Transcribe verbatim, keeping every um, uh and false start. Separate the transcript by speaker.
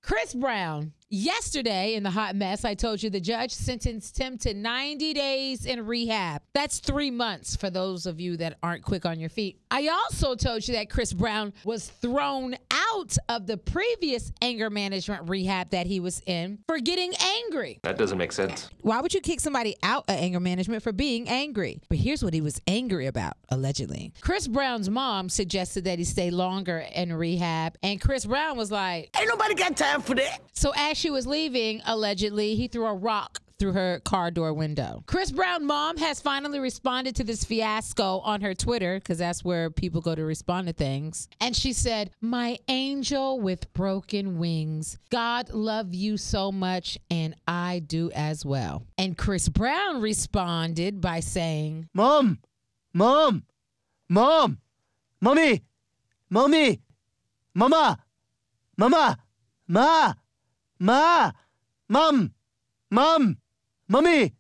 Speaker 1: Chris Brown. Yesterday, in the hot mess, I told you the judge sentenced him to ninety days in rehab. That's three months for those of you that aren't quick on your feet. I also told you that Chris Brown was thrown out of the previous anger management rehab that he was in for getting angry.
Speaker 2: That doesn't make sense.
Speaker 1: Why would you kick somebody out of anger management for being angry? But here's what he was angry about, allegedly. Chris Brown's mom suggested that he stay longer in rehab, and Chris Brown was like,
Speaker 3: ain't nobody got time for that.
Speaker 1: So as she was leaving, allegedly, he threw a rock through her car door window. Chris Brown's mom has finally responded to this fiasco on her Twitter, because that's where people go to respond to things. And she said, "My angel with broken wings, God love you so much, and I do as well." And Chris Brown responded by saying,
Speaker 3: Mom, Mom, Mom, Mommy, Mommy, Mama, Mama, Ma, Ma, Mom, Mom, Mommy.